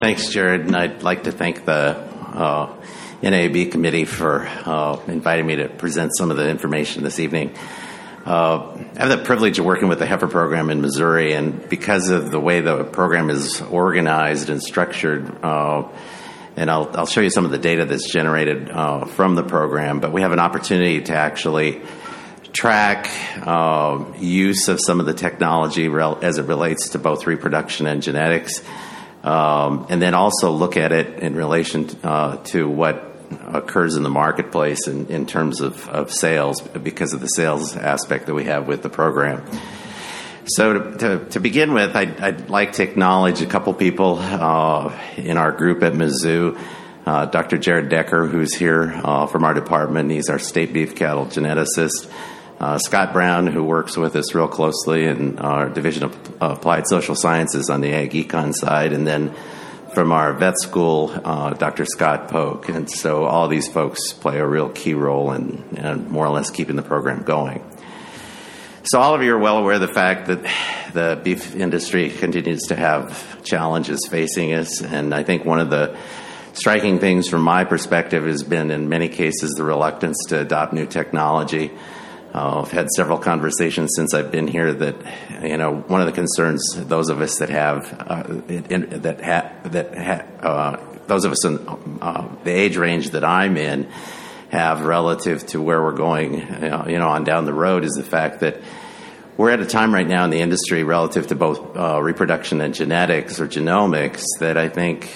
Thanks, Jared, and I'd like to thank the NAB committee for inviting me to present some of the information this evening. I have the privilege of working with the Heifer program in Missouri, and because of the way the program is organized and structured, and I'll show you some of the data that's generated from the program, but we have an opportunity to actually track use of some of the technology as it relates to both reproduction and genetics, and then also look at it in relation to what occurs in the marketplace in terms of sales, because of the sales aspect that we have with the program. So to begin with, I'd like to acknowledge a couple people in our group at Mizzou. Dr. Jared Decker, who's here from our department. He's our state beef cattle geneticist. Scott Brown, who works with us real closely in our Division of Applied Social Sciences on the Ag Econ side. And then from our vet school, Dr. Scott Polk. And so all these folks play a real key role in more or less keeping the program going. So all of you are well aware of the fact that the beef industry continues to have challenges facing us. And I think one of the striking things from my perspective has been, in many cases, the reluctance to adopt new technology. I've had several conversations since I've been here that, one of the concerns those of us that have, those of us in the age range that I'm in have relative to where we're going, on down the road, is the fact that we're at a time right now in the industry relative to both reproduction and genetics or genomics that I think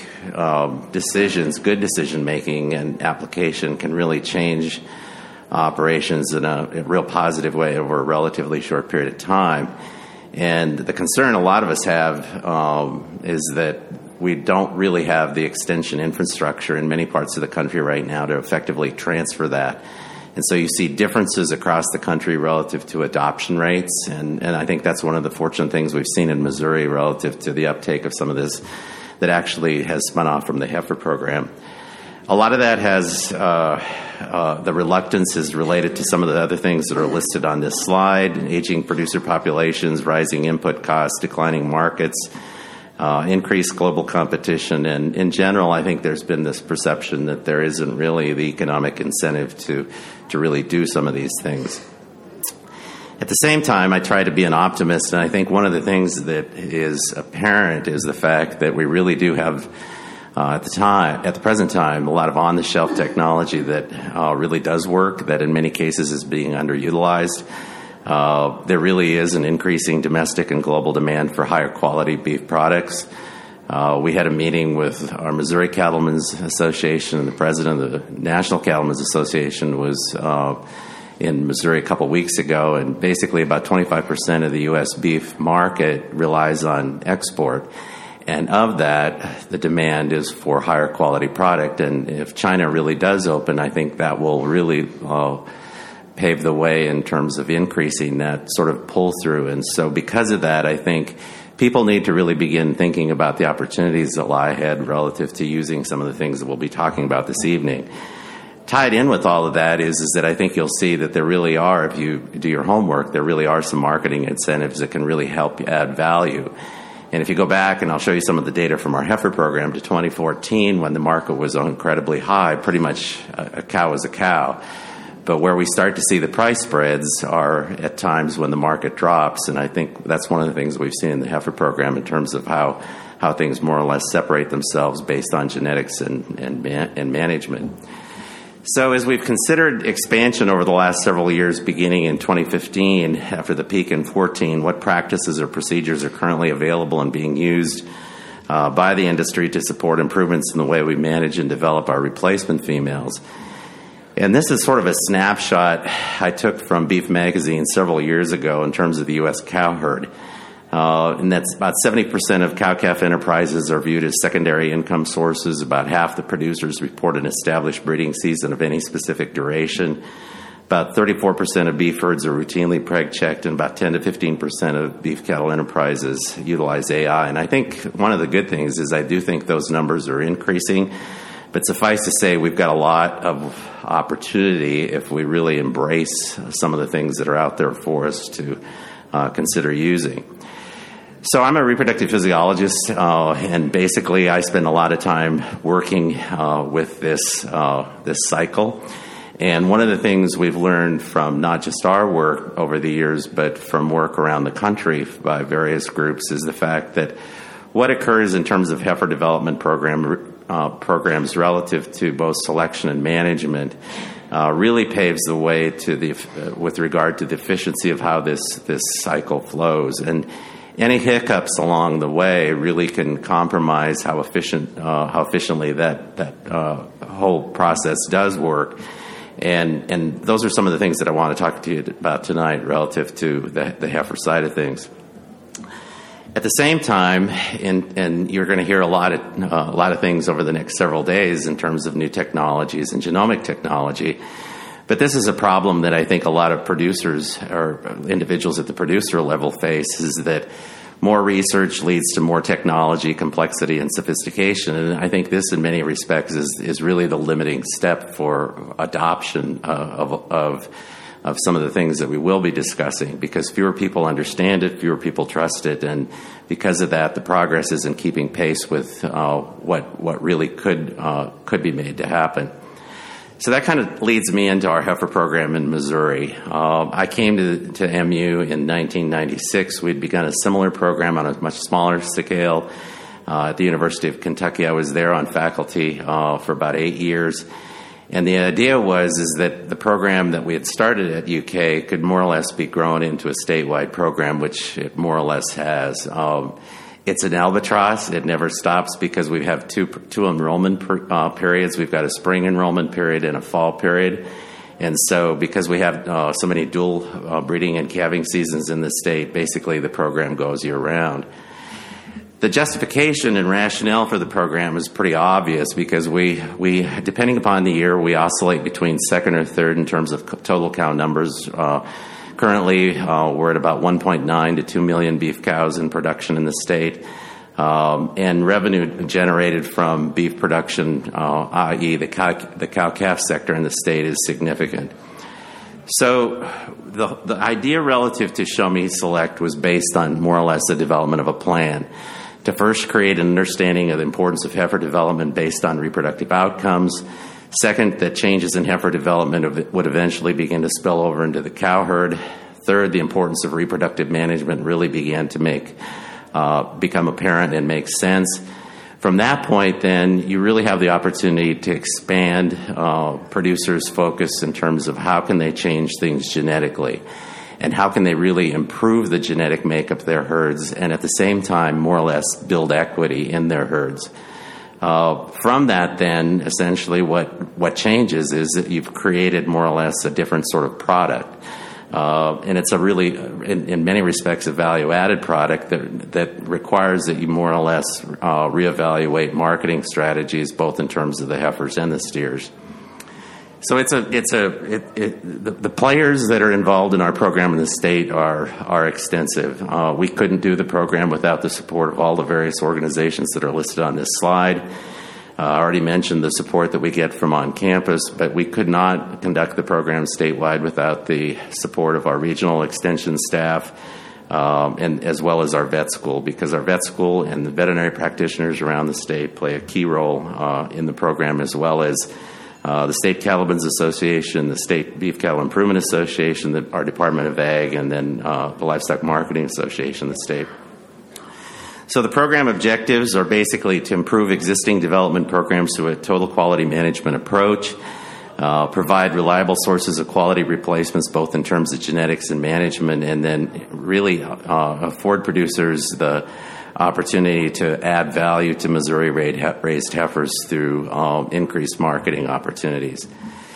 good decision making and application can really change operations in a real positive way over a relatively short period of time. And the concern a lot of us have is that we don't really have the extension infrastructure in many parts of the country right now to effectively transfer that. And so you see differences across the country relative to adoption rates. And I think that's one of the fortunate things we've seen in Missouri relative to the uptake of some of this that actually has spun off from the Heifer program. A lot of that has the reluctance is related to some of the other things that are listed on this slide: aging producer populations, rising input costs, declining markets, increased global competition, and in general, I think there's been this perception that there isn't really the economic incentive to really do some of these things. At the same time, I try to be an optimist, and I think one of the things that is apparent is the fact that we really do have at the present time, a lot of on-the-shelf technology that really does work, that in many cases is being underutilized. There really is an increasing domestic and global demand for higher quality beef products. We had a meeting with our Missouri Cattlemen's Association, and the president of the National Cattlemen's Association was in Missouri a couple weeks ago, and basically about 25% of the U.S. beef market relies on export. And of that, the demand is for higher quality product. And if China really does open, I think that will really pave the way in terms of increasing that sort of pull through. And so because of that, I think people need to really begin thinking about the opportunities that lie ahead relative to using some of the things that we'll be talking about this evening. Tied in with all of that is that I think you'll see that there really are, if you do your homework, there really are some marketing incentives that can really help add value. And if you go back, and I'll show you some of the data from our Heifer program to 2014, when the market was incredibly high, pretty much a cow is a cow. But where we start to see the price spreads are at times when the market drops, and I think that's one of the things we've seen in the Heifer program in terms of how things more or less separate themselves based on genetics and management. So as we've considered expansion over the last several years, beginning in 2015, after the peak in 14, what practices or procedures are currently available and being used by the industry to support improvements in the way we manage and develop our replacement females? And this is sort of a snapshot I took from Beef Magazine several years ago in terms of the U.S. cow herd. And that's about 70% of cow-calf enterprises are viewed as secondary income sources. About half the producers report an established breeding season of any specific duration. About 34% of beef herds are routinely preg-checked, and about 10 to 15% of beef cattle enterprises utilize AI. And I think one of the good things is I do think those numbers are increasing. But suffice to say, we've got a lot of opportunity if we really embrace some of the things that are out there for us to consider using. So I'm a reproductive physiologist, and basically I spend a lot of time working with this cycle. And one of the things we've learned from not just our work over the years, but from work around the country by various groups, is the fact that what occurs in terms of heifer development programs relative to both selection and management really paves the way to with regard to the efficiency of how this cycle flows. And any hiccups along the way really can compromise how efficiently that whole process does work. And those are some of the things that I want to talk to you about tonight relative to the heifer side of things. At the same time, and you're going to hear a lot of things over the next several days in terms of new technologies and genomic technology. But this is a problem that I think a lot of producers or individuals at the producer level face, is that more research leads to more technology, complexity, and sophistication. And I think this, in many respects, is really the limiting step for adoption of some of the things that we will be discussing, because fewer people understand it, fewer people trust it, and because of that, the progress isn't keeping pace with what really could be made to happen. So that kind of leads me into our heifer program in Missouri. I came to MU in 1996. We'd begun a similar program on a much smaller scale at the University of Kentucky. I was there on faculty for about 8 years. And the idea is that the program that we had started at UK could more or less be grown into a statewide program, which it more or less has. It's an albatross. It never stops because we have two enrollment periods. We've got a spring enrollment period and a fall period. And so because we have so many dual breeding and calving seasons in the state, basically the program goes year-round. The justification and rationale for the program is pretty obvious, because we depending upon the year, we oscillate between second or third in terms of total cow numbers. Currently, we're at about 1.9 to 2 million beef cows in production in the state, and revenue generated from beef production, i.e. the cow-calf sector in the state, is significant. So the idea relative to Show Me Select was based on more or less the development of a plan to first create an understanding of the importance of heifer development based on reproductive outcomes. Second, that changes in heifer development would eventually begin to spill over into the cow herd. Third, the importance of reproductive management really began to become apparent and make sense. From that point, then, you really have the opportunity to expand producers' focus in terms of how can they change things genetically, and how can they really improve the genetic makeup of their herds, and at the same time, more or less, build equity in their herds. From that, then, essentially what changes is that you've created more or less a different sort of product. And it's a really, in many respects, a value-added product that requires that you more or less reevaluate marketing strategies, both in terms of the heifers and the steers. So the players that are involved in our program in the state are extensive. We couldn't do the program without the support of all the various organizations that are listed on this slide. I already mentioned the support that we get from on campus, but we could not conduct the program statewide without the support of our regional extension staff, and as well as our vet school, because our vet school and the veterinary practitioners around the state play a key role in the program, as well as the State Cattlemen's Association, the State Beef Cattle Improvement Association, our Department of Ag, and then the Livestock Marketing Association of the state. So the program objectives are basically to improve existing development programs through a total quality management approach, provide reliable sources of quality replacements, both in terms of genetics and management, and then really afford producers the opportunity to add value to Missouri-raised heifers through increased marketing opportunities.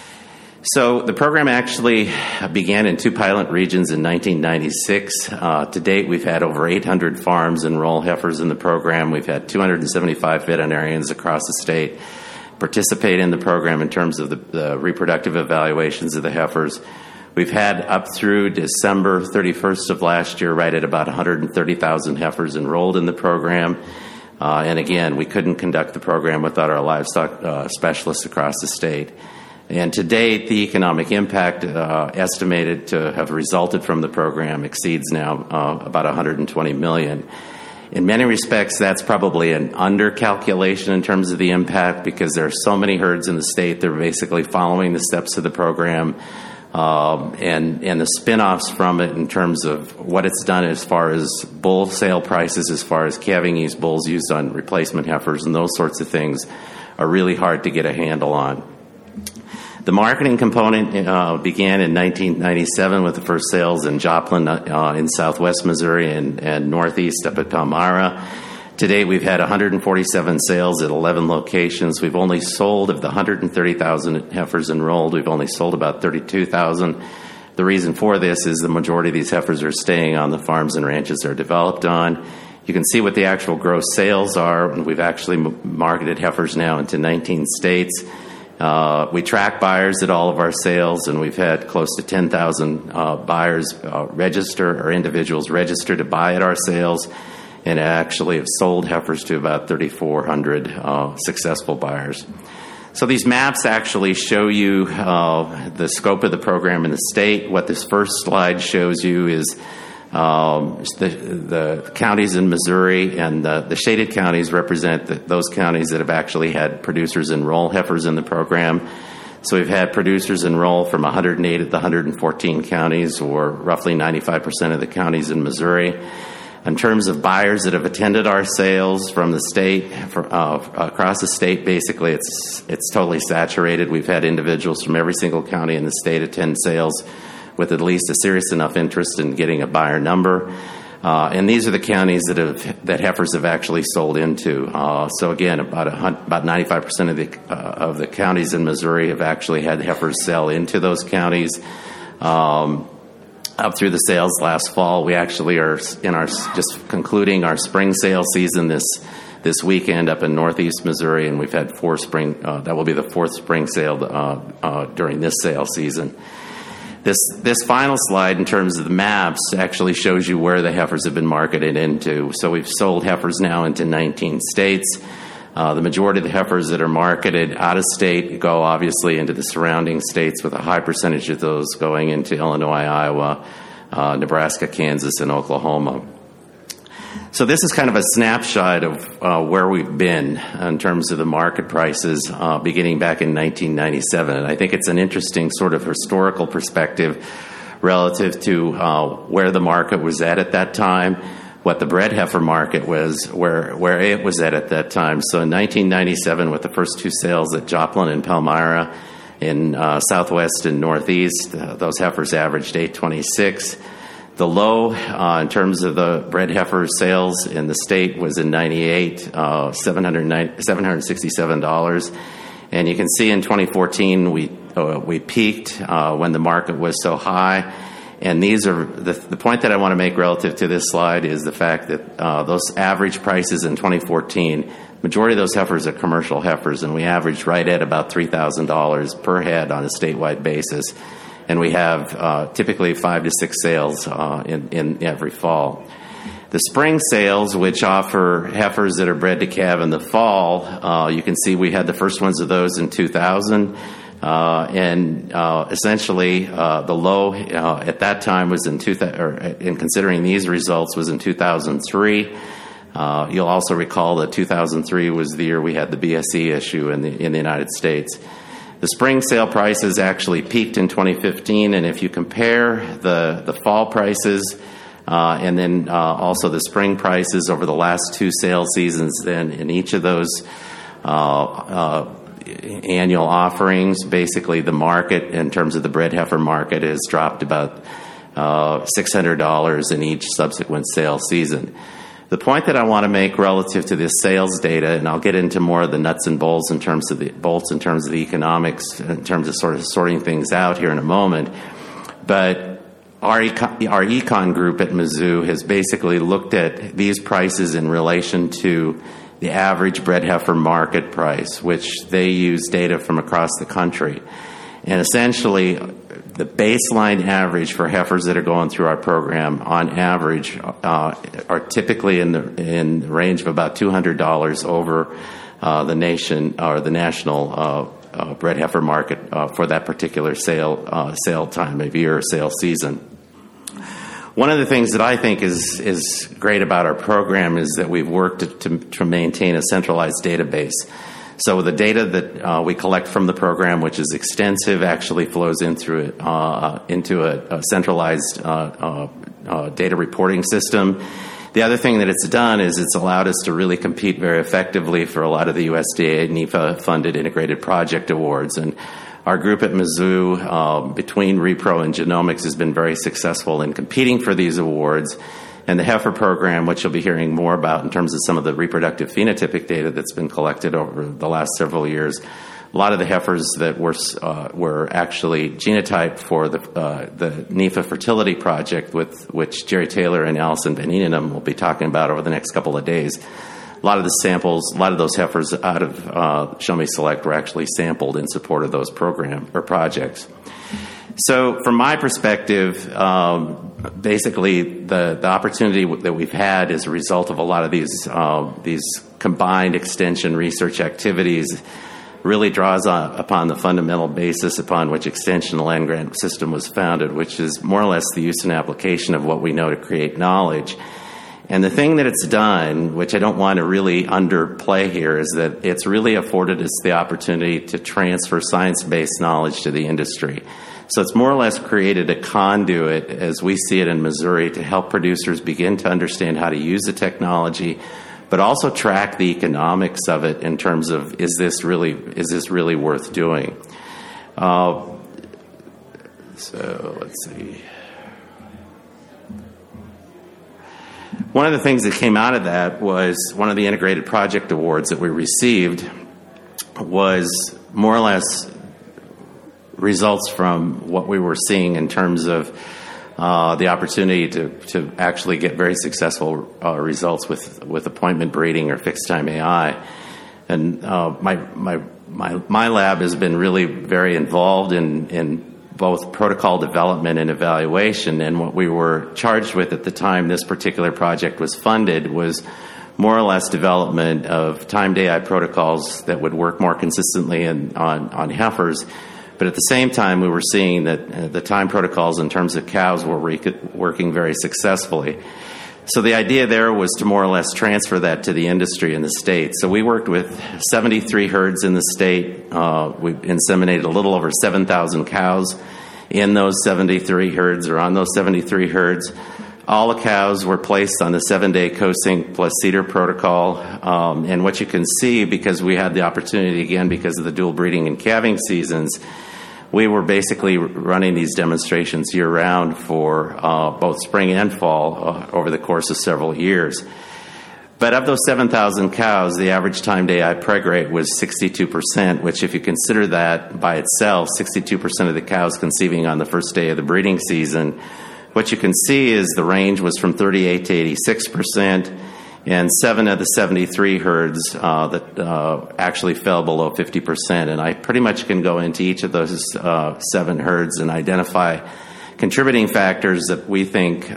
So the program actually began in 2 pilot regions in 1996. To date, we've had over 800 farms enroll heifers in the program. We've had 275 veterinarians across the state participate in the program in terms of the reproductive evaluations of the heifers. We've had up through December 31st of last year, right at about 130,000 heifers enrolled in the program. And again, we couldn't conduct the program without our livestock specialists across the state. And to date, the economic impact estimated to have resulted from the program exceeds now about $120 million. In many respects, that's probably an undercalculation in terms of the impact, because there are so many herds in the state. They're basically following the steps of the program, and the spin-offs from it in terms of what it's done as far as bull sale prices, as far as calving used bulls used on replacement heifers, and those sorts of things are really hard to get a handle on. The marketing component began in 1997 with the first sales in Joplin in southwest Missouri and northeast up at Palmyra. To date, we've had 147 sales at 11 locations. We've only sold, of the 130,000 heifers enrolled, we've only sold about 32,000. The reason for this is the majority of these heifers are staying on the farms and ranches they're developed on. You can see what the actual gross sales are, and we've actually marketed heifers now into 19 states. We track buyers at all of our sales, and we've had close to 10,000 buyers register, or individuals register to buy at our sales, and actually have sold heifers to about 3,400 successful buyers. So these maps actually show you the scope of the program in the state. What this first slide shows you is the counties in Missouri, and the shaded counties represent those counties that have actually had producers enroll heifers in the program. So we've had producers enroll from 108 of the 114 counties, or roughly 95% of the counties in Missouri. In terms of buyers that have attended our sales from the state, across the state, basically it's totally saturated. We've had individuals from every single county in the state attend sales with at least a serious enough interest in getting a buyer number. And these are the counties that heifers have actually sold into. So again, about 95% of the counties in Missouri have actually had heifers sell into those counties. Up through the sales last fall, we actually are just concluding our spring sale season this weekend up in northeast Missouri, and we've had that will be the fourth spring sale during this sale season. This final slide, in terms of the maps, actually shows you where the heifers have been marketed into. So we've sold heifers now into 19 states. The majority of the heifers that are marketed out of state go obviously into the surrounding states, with a high percentage of those going into Illinois, Iowa, Nebraska, Kansas, and Oklahoma. So this is kind of a snapshot of where we've been in terms of the market prices beginning back in 1997. And I think it's an interesting sort of historical perspective relative to where the market was at that time, what the bred heifer market was, where it was at that time. So in 1997, with the first two sales at Joplin and Palmyra in southwest and northeast, those heifers averaged 826. The low in terms of the bred heifer sales in the state was in 98, $767. And you can see in 2014 we peaked when the market was so high. And these are the point that I want to make relative to this slide is the fact that those average prices in 2014, majority of those heifers are commercial heifers, and we averaged right at about $3,000 per head on a statewide basis. And we have typically 5 to 6 sales in every fall. The spring sales, which offer heifers that are bred to calve in the fall, you can see we had the first ones of those in 2000. Essentially, the low at that time was in considering these results was in 2003. You'll also recall that 2003 was the year we had the BSE issue in the United States. The spring sale prices actually peaked in 2015, and if you compare the fall prices and then also the spring prices over the last two sale seasons, then in each of those annual offerings, basically the market in terms of the bred heifer market has dropped about $600 in each subsequent sale season. The point that I want to make relative to this sales data, and I'll get into more of the nuts and bolts in terms of the economics, in terms of sort of sorting things out here in a moment, but our econ group at Mizzou has basically looked at these prices in relation to the average bred heifer market price, which they use data from across the country. And essentially, the baseline average for heifers that are going through our program, on average, are typically in the range of about $200 over the nation or the national bred heifer market for that particular sale time of year or sale season. One of the things that I think is great about our program is that we've worked to maintain a centralized database. So the data that we collect from the program, which is extensive, actually flows into a centralized data reporting system. The other thing that it's done is it's allowed us to really compete very effectively for a lot of the USDA NEFA-funded integrated project awards. And our group at Mizzou, between Repro and Genomics, has been very successful in competing for these awards. And the Heifer program, which you'll be hearing more about in terms of some of the reproductive phenotypic data that's been collected over the last several years, a lot of the heifers that were actually genotyped for the NEFA fertility project, with which Jerry Taylor and Allison Van Eenenum will be talking about over the next couple of days. A lot of the samples, a lot of those heifers out of Show Me Select were actually sampled in support of those projects. So from my perspective, basically the opportunity that we've had as a result of a lot of these combined extension research activities really draws upon the fundamental basis upon which Extension Land Grant System was founded, which is more or less the use and application of what we know to create knowledge. And the thing that it's done, which I don't want to really underplay here, is that it's really afforded us the opportunity to transfer science-based knowledge to the industry. So it's more or less created a conduit, as we see it in Missouri, to help producers begin to understand how to use the technology, but also track the economics of it in terms of, is this really worth doing? So let's see. One of the things that came out of that was one of the integrated project awards that we received was more or less results from what we were seeing in terms of the opportunity to actually get very successful results with appointment breeding or fixed time AI. And my lab has been really very involved in both protocol development and evaluation. And what we were charged with at the time this particular project was funded was more or less development of timed AI protocols that would work more consistently on heifers. But at the same time, we were seeing that the time protocols in terms of cows were working very successfully. So the idea there was to more or less transfer that to the industry in the state. So we worked with 73 herds in the state. We inseminated a little over 7,000 cows in those 73 herds, or on those 73 herds. All the cows were placed on the 7-day co-sync plus CEDAR protocol. And what you can see, because we had the opportunity, again, because of the dual breeding and calving seasons, we were basically running these demonstrations year-round for both spring and fall over the course of several years. But of those 7,000 cows, the average timed AI preg rate was 62%, which if you consider that by itself, 62% of the cows conceiving on the first day of the breeding season, what you can see is the range was from 38 to 86%, and 7 of the 73 herds that actually fell below 50%. And I pretty much can go into each of those 7 herds and identify contributing factors that we think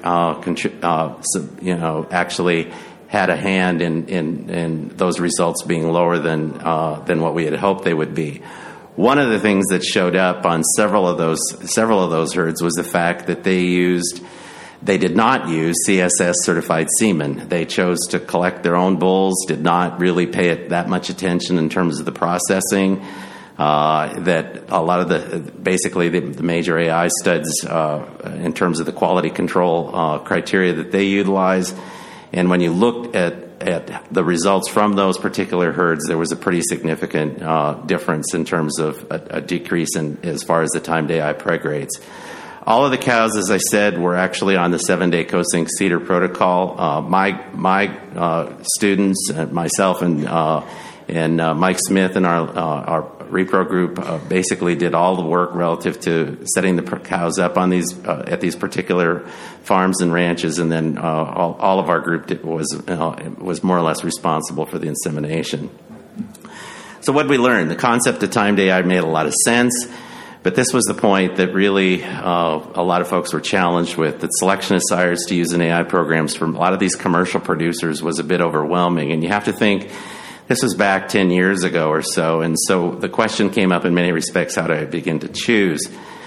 actually had a hand in those results being lower than what we had hoped they would be. One of the things that showed up on several of those herds was the fact that they did not use CSS certified semen. They chose to collect their own bulls, did not really pay it that much attention in terms of the processing. That a lot of the major AI studs in terms of the quality control criteria that they utilize. And when you looked at the results from those particular herds, there was a pretty significant difference in terms of a decrease as far as the timed AI preg rates. All of the cows, as I said, were actually on the 7-day co-sync CEDAR protocol. My students, myself, and Mike Smith and our repro group basically did all the work relative to setting the cows up on these at these particular farms and ranches, and then all of our group was more or less responsible for the insemination. So what did we learn? The concept of timed AI made a lot of sense. But this was the point that really a lot of folks were challenged with, that selection of sires to use in AI programs from a lot of these commercial producers was a bit overwhelming. And you have to think, this was back 10 years ago or so, and so the question came up in many respects, how do I begin to choose?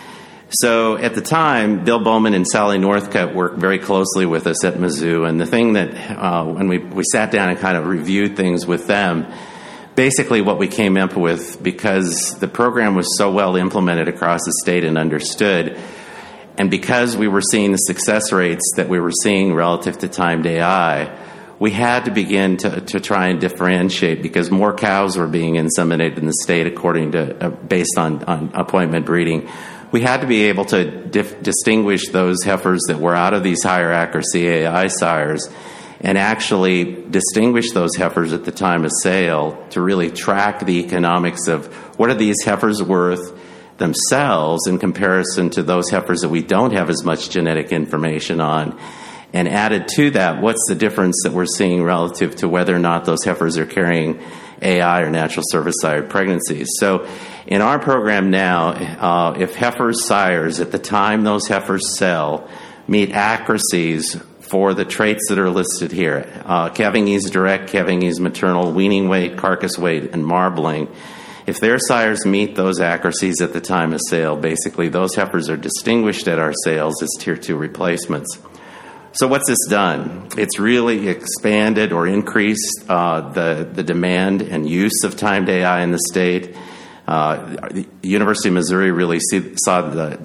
So at the time, Bill Bowman and Sally Northcutt worked very closely with us at Mizzou, and the thing that when we sat down and kind of reviewed things with them, basically what we came up with, because the program was so well implemented across the state and understood, and because we were seeing the success rates that we were seeing relative to timed AI, we had to begin to try and differentiate, because more cows were being inseminated in the state according to based on appointment breeding. We had to be able to distinguish those heifers that were out of these higher accuracy AI sires and actually distinguish those heifers at the time of sale to really track the economics of what are these heifers worth themselves in comparison to those heifers that we don't have as much genetic information on. And added to that, what's the difference that we're seeing relative to whether or not those heifers are carrying AI or natural service sired pregnancies. So in our program now, if heifers sires at the time those heifers sell meet accuracies for the traits that are listed here, calving ease direct, calving ease maternal, weaning weight, carcass weight, and marbling, if their sires meet those accuracies at the time of sale, basically those heifers are distinguished at our sales as Tier 2 replacements. So what's this done? It's really expanded or increased the demand and use of timed AI in the state. The University of Missouri really saw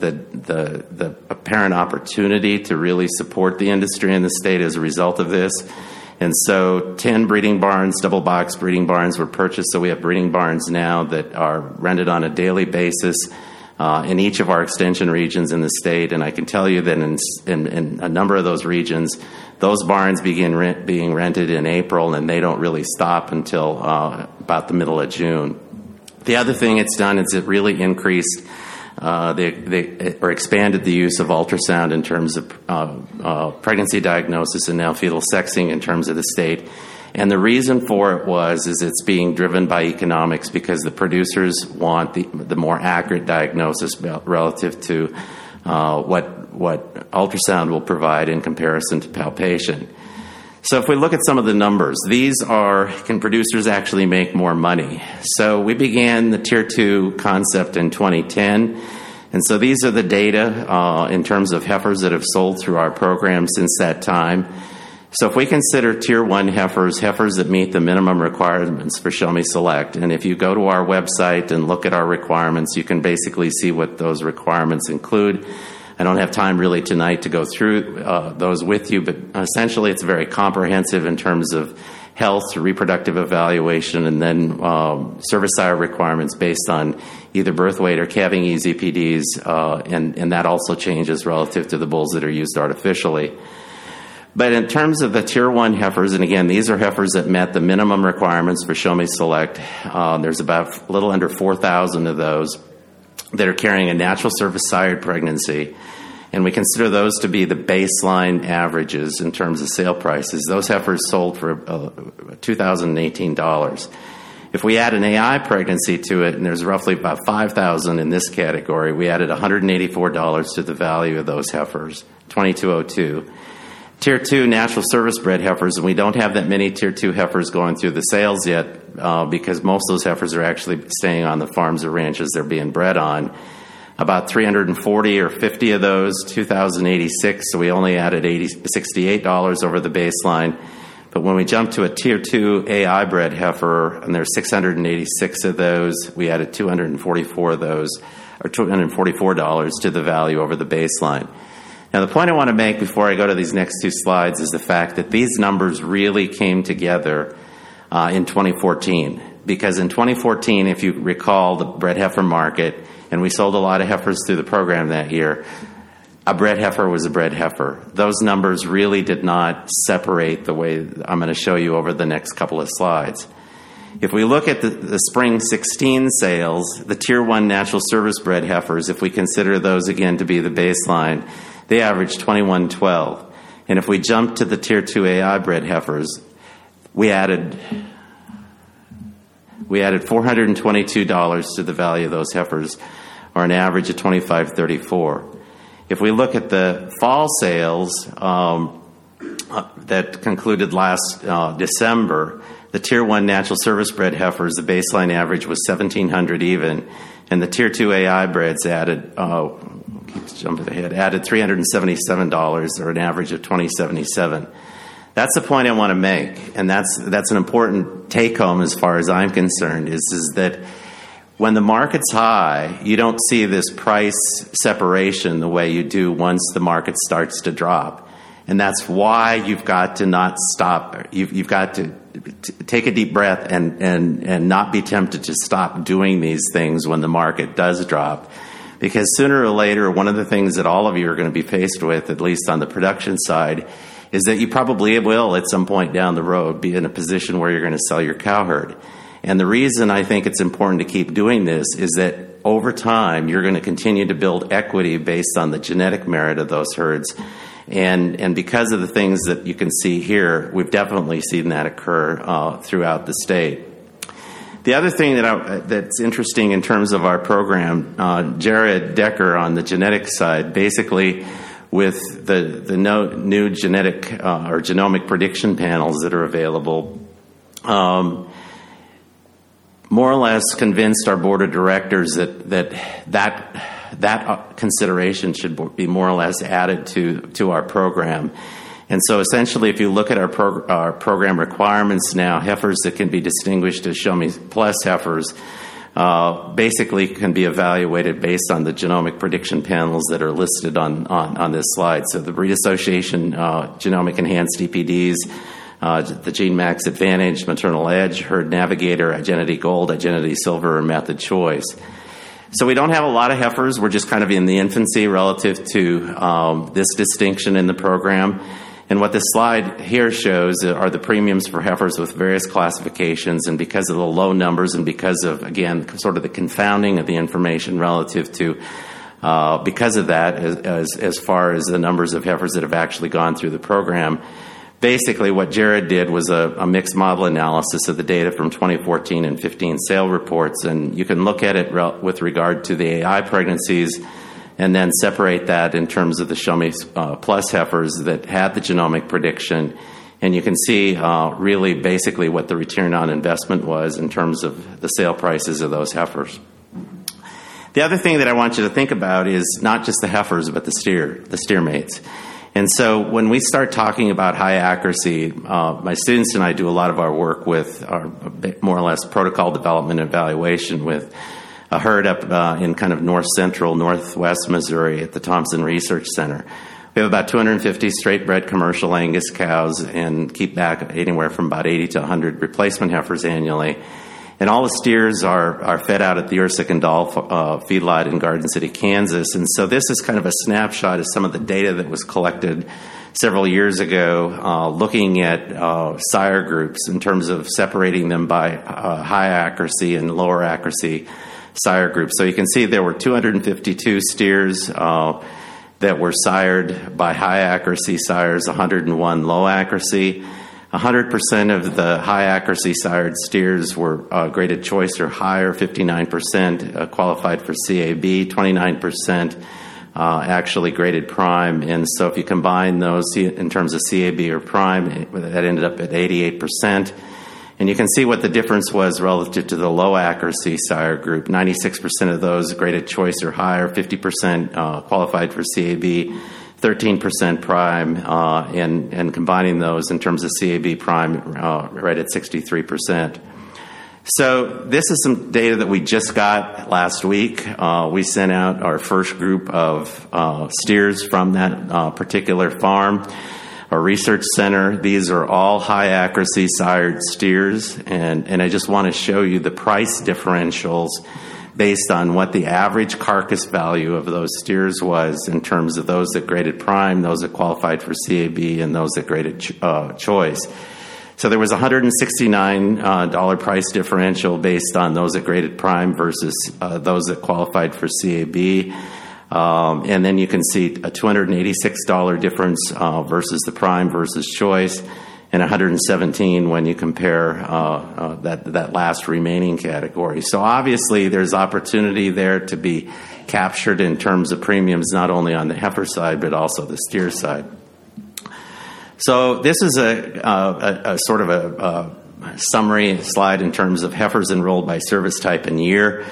the apparent opportunity to really support the industry in the state as a result of this. And so 10 breeding barns, double box breeding barns were purchased. So we have breeding barns now that are rented on a daily basis in each of our extension regions in the state. And I can tell you that in a number of those regions, those barns begin being rented in April, and they don't really stop until about the middle of June. The other thing it's done is it really increased or expanded the use of ultrasound in terms of pregnancy diagnosis and now fetal sexing in terms of the state. And the reason for it is it's being driven by economics, because the producers want the more accurate diagnosis relative to what ultrasound will provide in comparison to palpation. So if we look at some of the numbers, can producers actually make more money? So we began the Tier 2 concept in 2010. And so these are the data in terms of heifers that have sold through our program since that time. So if we consider Tier 1 heifers that meet the minimum requirements for Show Me Select, and if you go to our website and look at our requirements, you can basically see what those requirements include. I don't have time really tonight to go through those with you, but essentially it's very comprehensive in terms of health, reproductive evaluation, and then service sire requirements based on either birth weight or calving ease EPDs, and that also changes relative to the bulls that are used artificially. But in terms of the Tier 1 heifers, and again, these are heifers that met the minimum requirements for Show Me Select. There's about a little under 4,000 of those that are carrying a natural service sired pregnancy. And we consider those to be the baseline averages in terms of sale prices. Those heifers sold for $2,018. If we add an AI pregnancy to it, and there's roughly about 5,000 in this category, we added $184 to the value of those heifers, $2,202. Tier 2 natural service bred heifers, and we don't have that many Tier 2 heifers going through the sales yet because most of those heifers are actually staying on the farms or ranches they're being bred on. About 340 or 50 of those, 2,086, so we only added $68 over the baseline. But when we jump to a Tier 2 AI bred heifer, and there's 686 of those, we added 244 of those, or $244 to the value over the baseline. Now, the point I want to make before I go to these next two slides is the fact that these numbers really came together in 2014. Because in 2014, if you recall the bred heifer market, and we sold a lot of heifers through the program that year, a bred heifer was a bred heifer. Those numbers really did not separate the way I'm going to show you over the next couple of slides. If we look at the spring 16 sales, the Tier 1 natural service bred heifers, if we consider those again to be the baseline, they averaged $2,112. And if we jump to the Tier 2 AI bred heifers, we added $422 to the value of those heifers, or an average of $2,534. If we look at the fall sales that concluded last December, the Tier 1 natural service bred heifers, the baseline average was $1,700 even, and the Tier 2 AI breds added, jump ahead, added $377 or an average of $2,077. That's the point I want to make, and that's an important take-home as far as I'm concerned, is that when the market's high, you don't see this price separation the way you do once the market starts to drop. And that's why you've got to not stop. You've got to take a deep breath and not be tempted to stop doing these things when the market does drop. Because sooner or later, one of the things that all of you are going to be faced with, at least on the production side, is that you probably will at some point down the road be in a position where you're going to sell your cow herd. And the reason I think it's important to keep doing this is that over time, you're going to continue to build equity based on the genetic merit of those herds. And because of the things that you can see here, we've definitely seen that occur throughout the state. The other thing that's interesting in terms of our program, Jared Decker on the genetic side, basically with the new genetic or genomic prediction panels that are available, more or less convinced our board of directors that consideration should be more or less added to our program. And so essentially, if you look at our program requirements now, heifers that can be distinguished as Show Me Plus heifers basically can be evaluated based on the genomic prediction panels that are listed on this slide. So the Breed Association Genomic Enhanced EPDs, the GeneMax Advantage, Maternal Edge, Herd Navigator, Identity Gold, Identity Silver, or Method Choice. So we don't have a lot of heifers. We're just kind of in the infancy relative to this distinction in the program. And what this slide here shows are the premiums for heifers with various classifications. And because of the low numbers and because of, again, sort of the confounding of the information relative to, because of that, as far as the numbers of heifers that have actually gone through the program, basically what Jared did was a mixed model analysis of the data from 2014 and 15 sale reports. And you can look at it with regard to the AI pregnancies and then separate that in terms of the Show Me Plus heifers that had the genomic prediction. And you can see really basically what the return on investment was in terms of the sale prices of those heifers. The other thing that I want you to think about is not just the heifers, but the steer mates. And so when we start talking about high accuracy, my students and I do a lot of our work with our more or less protocol development and evaluation with a herd up in kind of north-central, northwest Missouri at the Thompson Research Center. We have about 250 straight-bred commercial Angus cows and keep back anywhere from about 80 to 100 replacement heifers annually. And all the steers are fed out at the Ursic and Dahl feedlot in Garden City, Kansas. And so this is kind of a snapshot of some of the data that was collected several years ago, looking at sire groups in terms of separating them by high accuracy and lower accuracy sire groups. So you can see there were 252 steers that were sired by high accuracy sires, 101 low accuracy. 100% of the high accuracy sired steers were graded choice or higher, 59% qualified for CAB, 29% actually graded prime. And so if you combine those in terms of CAB or prime, that ended up at 88%. And you can see what the difference was relative to the low accuracy sire group. 96% of those graded choice or higher, 50% qualified for CAB, 13% prime, and combining those in terms of CAB prime, right at 63%. So this is some data that we just got last week. We sent out our first group of steers from that particular farm or research center. These are all high accuracy sired steers, and I just want to show you the price differentials based on what the average carcass value of those steers was in terms of those that graded prime, those that qualified for CAB, and those that graded choice. So there was a $169 price differential based on those that graded prime versus those that qualified for CAB. And then you can see a $286 difference versus the prime versus choice, and $117 when you compare that last remaining category. So obviously there's opportunity there to be captured in terms of premiums, not only on the heifer side, but also the steer side. So this is a sort of a summary slide in terms of heifers enrolled by service type and year.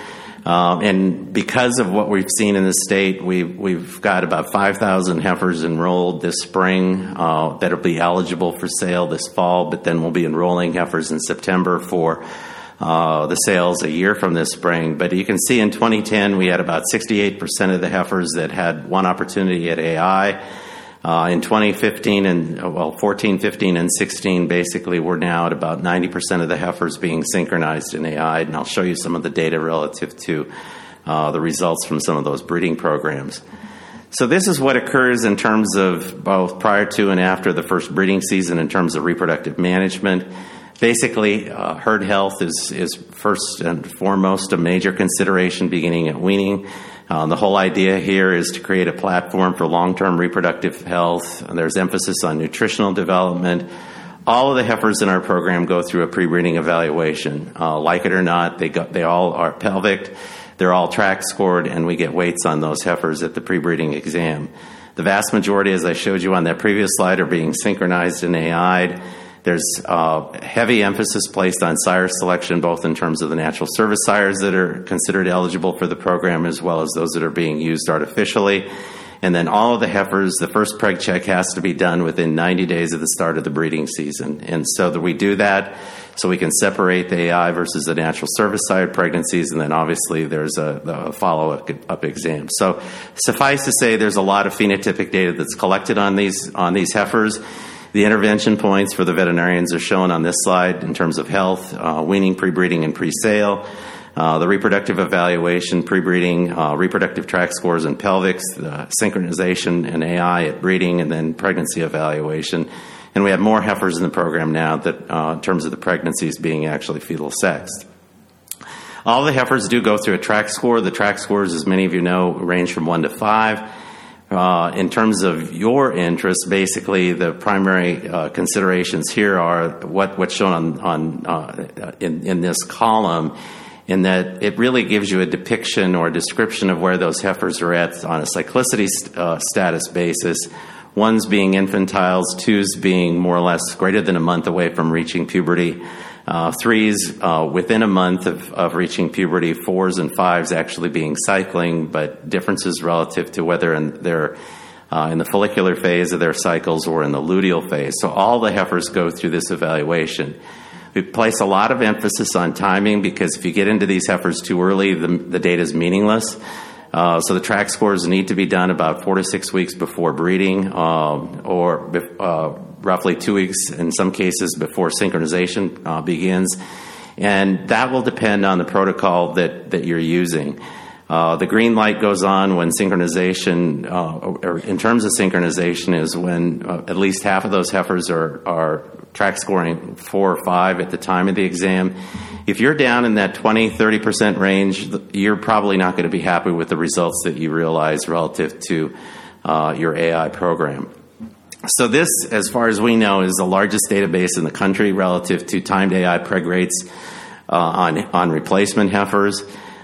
And because of what we've seen in the state, we've got about 5,000 heifers enrolled this spring that'll be eligible for sale this fall, but then we'll be enrolling heifers in September for the sales a year from this spring. But you can see in 2010, we had about 68% of the heifers that had one opportunity at AI. In 2015 14, 15, and 16, basically, we're now at about 90% of the heifers being synchronized in AI, and I'll show you some of the data relative to the results from some of those breeding programs. So this is what occurs in terms of both prior to and after the first breeding season in terms of reproductive management. Basically, herd health is first and foremost a major consideration beginning at weaning. The whole idea here is to create a platform for long-term reproductive health. There's emphasis on nutritional development. All of the heifers in our program go through a pre-breeding evaluation. Like it or not, they all are pelvic. They're all track scored, and we get weights on those heifers at the pre-breeding exam. The vast majority, as I showed you on that previous slide, are being synchronized and AI'd. There's heavy emphasis placed on sire selection, both in terms of the natural service sires that are considered eligible for the program, as well as those that are being used artificially. And then all of the heifers, the first preg check has to be done within 90 days of the start of the breeding season. And so that we do that so we can separate the AI versus the natural service sire pregnancies, and then obviously there's a follow-up exam. So suffice to say, there's a lot of phenotypic data that's collected on these heifers. The intervention points for the veterinarians are shown on this slide in terms of health, weaning, pre-breeding, and pre-sale. The reproductive evaluation, pre-breeding, reproductive tract scores and pelvics, the synchronization and AI at breeding, and then pregnancy evaluation. And we have more heifers in the program now that in terms of the pregnancies being actually fetal sexed. All the heifers do go through a tract score. The tract scores, as many of you know, range from 1 to 5. In terms of your interest, basically the primary considerations here are what's shown in this column, in that it really gives you a depiction or a description of where those heifers are at on a cyclicity status basis. Ones being infantiles, twos being more or less greater than a month away from reaching puberty, threes within a month of reaching puberty, fours and fives actually being cycling, but differences relative to whether they're in the follicular phase of their cycles or in the luteal phase. So all the heifers go through this evaluation. We place a lot of emphasis on timing because if you get into these heifers too early, the data is meaningless. So the tract scores need to be done about 4 to 6 weeks before breeding, or roughly 2 weeks in some cases before synchronization begins. And that will depend on the protocol that you're using. The green light goes on when synchronization, or in terms of synchronization, is when at least half of those heifers are tract scoring 4 or 5 at the time of the exam. If you're down in that 20-30% range, you're probably not going to be happy with the results that you realize relative to your AI program. So this, as far as we know, is the largest database in the country relative to timed AI preg rates on replacement heifers.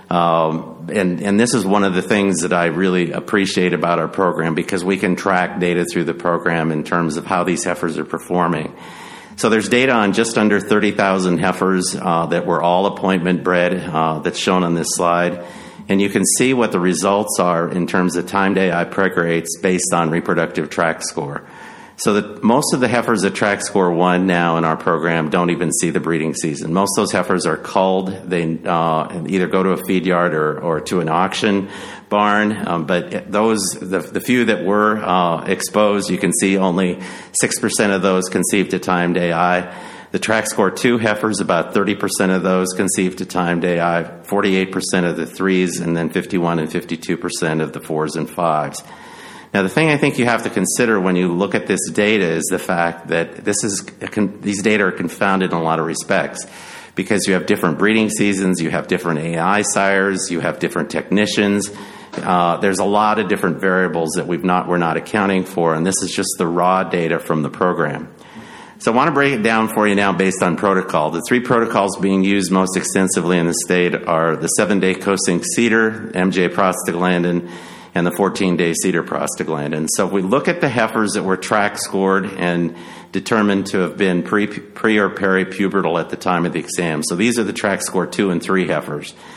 And this is one of the things that I really appreciate about our program, because we can track data through the program in terms of how these heifers are performing. So there's data on just under 30,000 heifers that were all appointment bred that's shown on this slide. And you can see what the results are in terms of timed AI preg rates based on reproductive tract score. So that most of the heifers at tract score 1 now in our program don't even see the breeding season. Most of those heifers are culled. They either go to a feed yard or to an auction barn. But the few that were exposed, you can see only 6% of those conceived to timed AI. The tract score 2 heifers, about 30% of those conceived to timed AI, 48% of the 3s, and then 51 and 52% of the 4s and 5s. Now, the thing I think you have to consider when you look at this data is the fact that these data are confounded in a lot of respects, because you have different breeding seasons, you have different AI sires, you have different technicians. There's a lot of different variables that we're not accounting for, and this is just the raw data from the program. So I want to break it down for you now based on protocol. The 3 protocols being used most extensively in the state are the 7-day co-sync CEDAR, MJ prostaglandin, and the 14-day CEDAR prostaglandin. So if we look at the heifers that were tract scored and determined to have been pre or peripubertal at the time of the exam, so these are the tract score 2 and 3 heifers.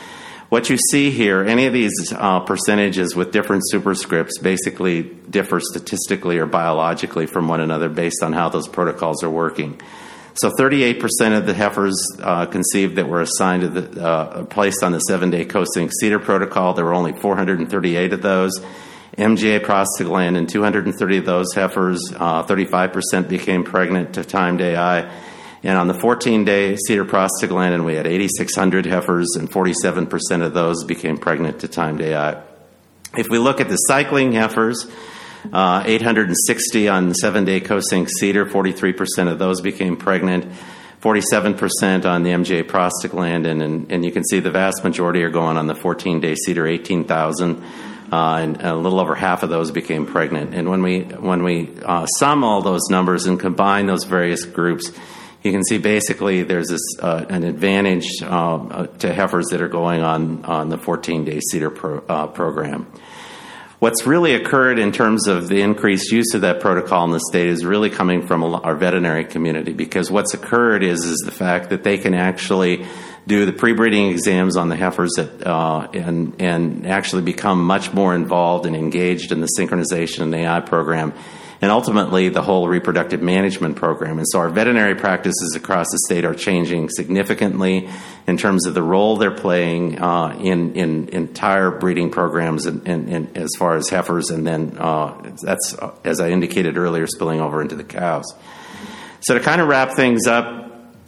What you see here, any of these percentages with different superscripts basically differ statistically or biologically from one another based on how those protocols are working. So 38% of the heifers conceived that were assigned to placed on the 7-day co-sync CEDAR protocol. There were only 438 of those. MGA prostaglandin, 230 of those heifers, 35% became pregnant to timed AI. And on the 14-day CEDAR prostaglandin, we had 8,600 heifers, and 47% of those became pregnant to timed AI. If we look at the cycling heifers, 860 on 7-day co-sync CEDAR, 43% of those became pregnant, 47% on the MGA prostaglandin, and you can see the vast majority are going on the 14-day CEDAR, 18,000, and a little over half of those became pregnant. And when we sum all those numbers and combine those various groups, you can see basically there's this an advantage to heifers that are going on the 14-day CEDAR program. What's really occurred in terms of the increased use of that protocol in the state is really coming from our veterinary community, because what's occurred is the fact that they can actually do the pre-breeding exams on the heifers and actually become much more involved and engaged in the synchronization and AI program, and ultimately the whole reproductive management program. And so our veterinary practices across the state are changing significantly in terms of the role they're playing in entire breeding programs and as far as heifers, and then that's, as I indicated earlier, spilling over into the cows. So to kind of wrap things up,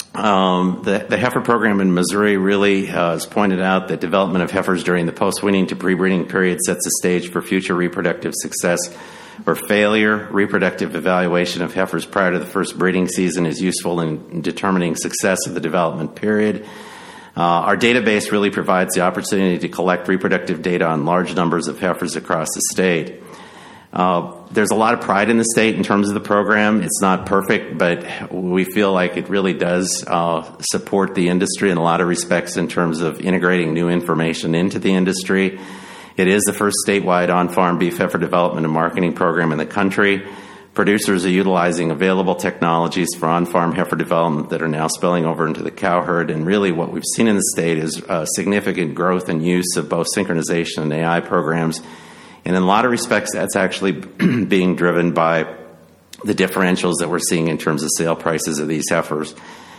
the heifer program in Missouri really has pointed out that development of heifers during the post-weaning to pre-breeding period sets the stage for future reproductive success or failure. Reproductive evaluation of heifers prior to the first breeding season is useful in determining success of the development period. Our database really provides the opportunity to collect reproductive data on large numbers of heifers across the state. There's a lot of pride in the state in terms of the program. It's not perfect, but we feel like it really does support the industry in a lot of respects in terms of integrating new information into the industry. It is the first statewide on-farm beef heifer development and marketing program in the country. Producers are utilizing available technologies for on-farm heifer development that are now spilling over into the cow herd. And really what we've seen in the state is significant growth and use of both synchronization and AI programs. And in a lot of respects, that's actually being driven by the differentials that we're seeing in terms of sale prices of these heifers.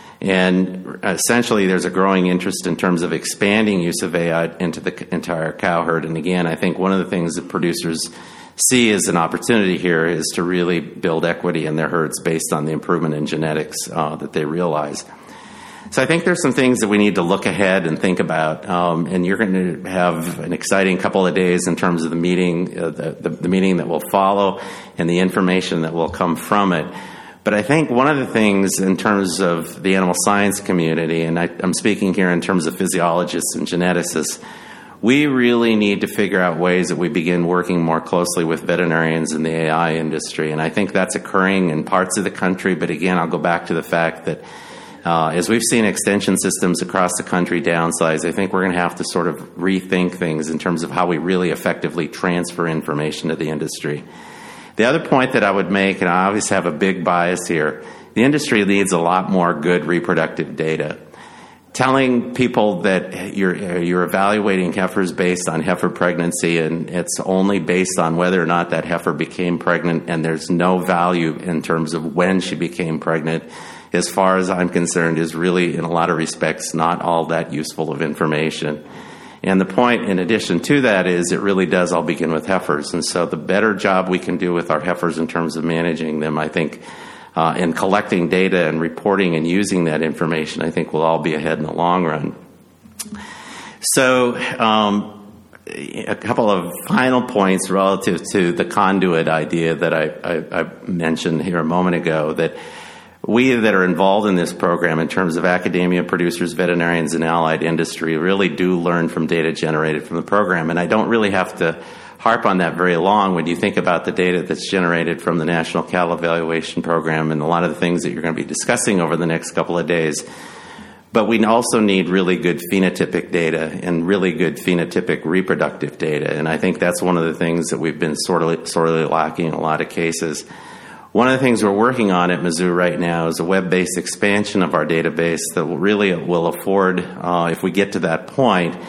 And essentially, there's a growing interest in terms of expanding use of AI into the entire cow herd. And again, I think one of the things that producers see as an opportunity here is to really build equity in their herds based on the improvement in genetics that they realize. So I think there's some things that we need to look ahead and think about. And you're going to have an exciting couple of days in terms of the meeting, the meeting that will follow and the information that will come from it. But I think one of the things in terms of the animal science community, and I'm speaking here in terms of physiologists and geneticists, we really need to figure out ways that we begin working more closely with veterinarians in the AI industry. And I think that's occurring in parts of the country. But again, I'll go back to the fact that as we've seen extension systems across the country downsize, I think we're going to have to sort of rethink things in terms of how we really effectively transfer information to the industry. The other point that I would make, and I obviously have a big bias here, the industry needs a lot more good reproductive data. Telling people that you're evaluating heifers based on heifer pregnancy and it's only based on whether or not that heifer became pregnant and there's no value in terms of when she became pregnant, as far as I'm concerned, is really, in a lot of respects, not all that useful of information. And the point, in addition to that, is it really does all begin with heifers. And so the better job we can do with our heifers in terms of managing them, I think, and collecting data and reporting and using that information, I think we'll all be ahead in the long run. So a couple of final points relative to the conduit idea that I mentioned here a moment ago, that we that are involved in this program in terms of academia, producers, veterinarians, and allied industry really do learn from data generated from the program. And I don't really have to harp on that very long when you think about the data that's generated from the National Cattle Evaluation Program and a lot of the things that you're going to be discussing over the next couple of days. But we also need really good phenotypic data and really good phenotypic reproductive data. And I think that's one of the things that we've been sorely lacking in a lot of cases. One of the things we're working on at Mizzou right now is a web-based expansion of our database that will afford, if we get to that point,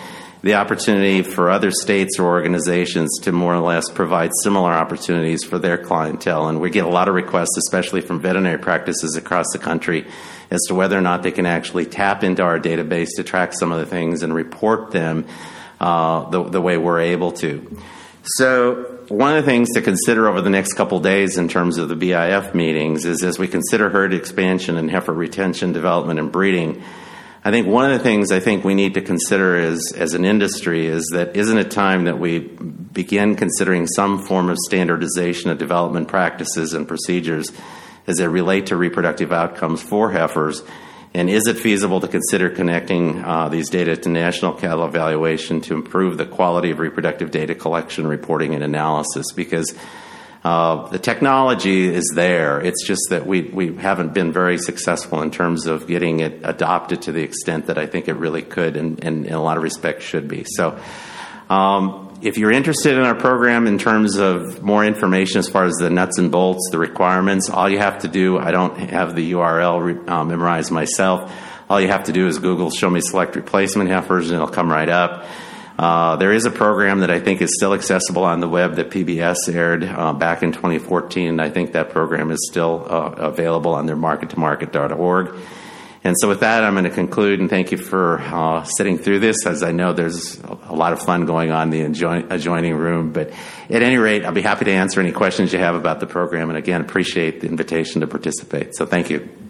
the opportunity for other states or organizations to more or less provide similar opportunities for their clientele. And we get a lot of requests, especially from veterinary practices across the country, as to whether or not they can actually tap into our database to track some of the things and report them the way we're able to. So one of the things to consider over the next couple of days in terms of the BIF meetings is, as we consider herd expansion and heifer retention, development, and breeding, I think one of the things I think we need to consider as an industry is that isn't it time that we begin considering some form of standardization of development practices and procedures as they relate to reproductive outcomes for heifers? And is it feasible to consider connecting these data to national cattle evaluation to improve the quality of reproductive data collection, reporting, and analysis? Because the technology is there. It's just that we haven't been very successful in terms of getting it adopted to the extent that I think it really could and in a lot of respects should be. So if you're interested in our program in terms of more information as far as the nuts and bolts, the requirements, all you have to do, I don't have the URL memorized myself, all you have to do is Google Show Me Select Replacement Heifers and it'll come right up. There is a program that I think is still accessible on the web that PBS aired back in 2014, and I think that program is still available on their markettomarket.org. And so with that, I'm going to conclude, and thank you for sitting through this, as I know there's a lot of fun going on in the adjoining room. But at any rate, I'll be happy to answer any questions you have about the program, and again, appreciate the invitation to participate. So thank you.